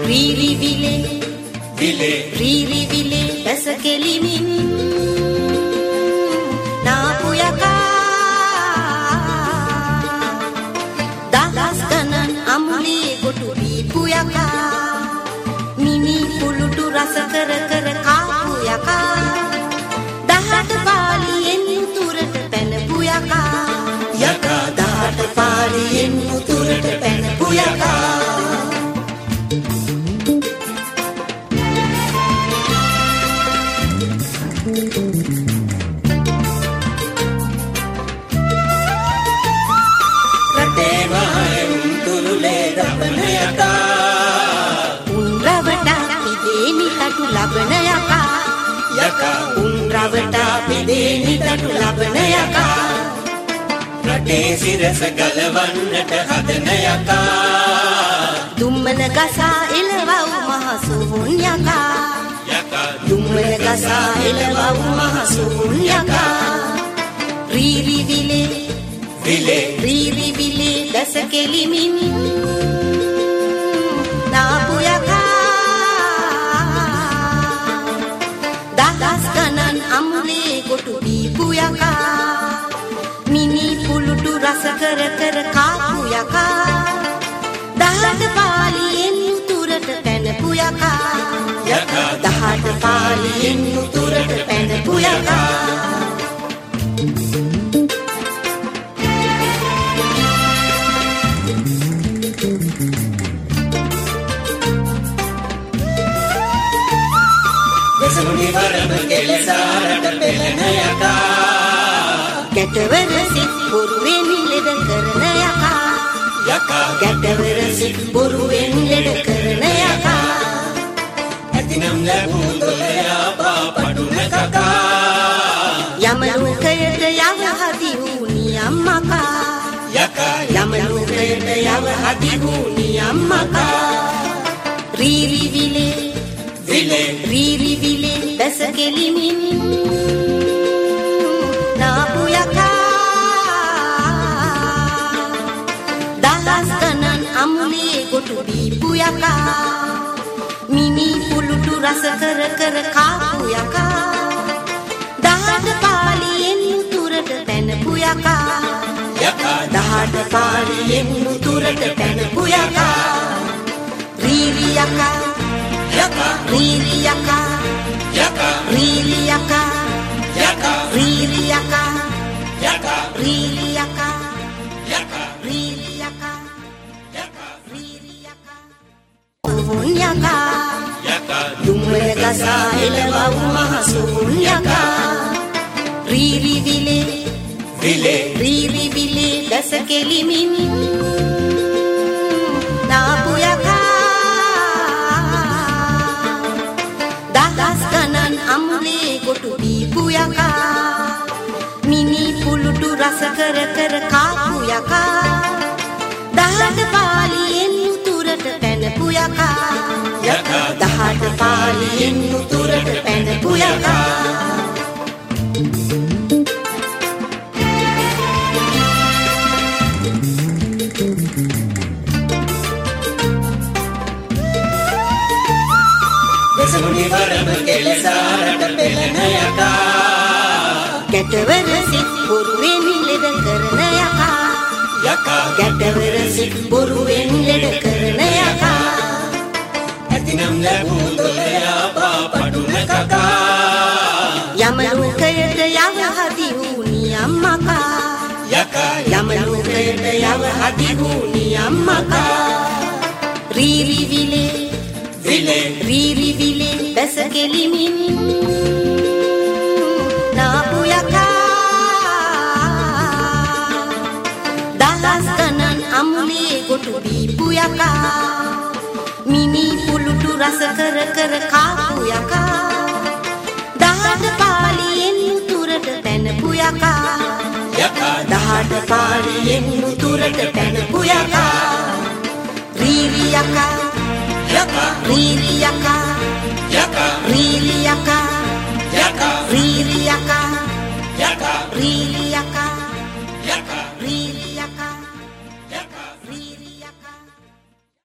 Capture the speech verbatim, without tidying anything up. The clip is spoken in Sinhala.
රීරි විලේ විලේ රීරි විලේ දැස කෙලිමින් නාපු යකා දහස් ගණන් අම්ලේ ගොටු දීපු යකා මිනි පුලුටු රස කර කර කාපු යකා දහට පාලියෙන් උතුරට පැනපු යකා යකා දහට පාලියෙන් උතුරට පැනපු යකා ලබන යකා යකා උන්රවට පිදෙනි තටු ලබන යකා රටේ සිරස ගලවන්නට හදන යකා දුම්මන ගසා එළවව් මහසුහුන් යකා යකා දුම්මන ගසා එළවව් මහසුහුන් යකා රීරි විලේ විලේ රීරි විලේ දැස කෙලිමින් නාපු යකා අම්ලේ ගොටු දීපු යකා මිනි පුලුටු රස කර කර කාපු යකා දහට පාලියෙන් උතුරට පැනපු යකා යකා දහට පාලියෙන් උතුරට පැනපු යකා සුනිවරම කෙලසාරට පෙළෙන යකා ගැටවර සිත් බොරුවෙන් ලෙඩ කරන යකා යකා ගැටවර සිත් බොරුවෙන් ලෙඩ කරන යකා ඇතිනම් ලැබූ දොලයා පාපඩුන කකා යම ලෝකයට යව හදි වූ නියම්මකා යකා යම ලෝකයට යව හදි වූ නියම්මකා රීරි විලේ විලේ රීරි විලේ දැස කෙලිමින් නාපු යකා දහස් ගණන් අම්ලේ ගොටු දීපු යකා මිනි පුලුටු රස කර කර කාපු යකා දහට පාලියෙන් උතුරට පැනපු යකා යකා දහට පාලියෙන් උතුරට පැනපු යකා රීරි යකා යකා රීරි යකා යකා රීරි යකා යකා රීරි යකා යකා රීරි යකා යකා රීරි යකා යකා රීරි යකා උහුන් යකා යකා දුම්මන ගසා එළවව් මහසුහුන් යකා රීරි විලේ විලේ රීරි විලේ දැස කෙලිමින් නාපු යකා දහස් ගණන් අම්ලේ ගොටු දීපු යකා මිනි පුලුටු රස කර කර කාපු යකා දහට පාලියෙන් උතුරට පැනපු යකා යකා දහට පාලියෙන් උතුරට පැනපු යකා සුනිවරම කෙලසාරට පෙළෙන යකා ගැටවර සිත් බොරුවෙන් ලෙඩ කරන යකා යකා ගැටවර සිත් බොරුවෙන් ලෙඩ කරන යකා ඇතිනම් ලැබූ දොලයා පාපඩුන කකා යම ලෝකයට යව හදි වූ නියම්මකා යකා යම ලෝකයට යව හදි වූ නියම්මකා රීරි විලේ විලේ රීරි විලේ දැස කෙලිමින් නාපු යකා දහස් ගණන් අම්ලේ ගොටු දීපු යකා මිනි පුලුටු රස කර කර කාපු යකා දහට පාලියෙන් උතුරට පැනපු යකා යකා දහට පාලියෙන් උතුරට පැනපු යකා රීරි යකා යකා රීරි යකා යකා රීරි යකා යකා රීරි යකා යකා රීරි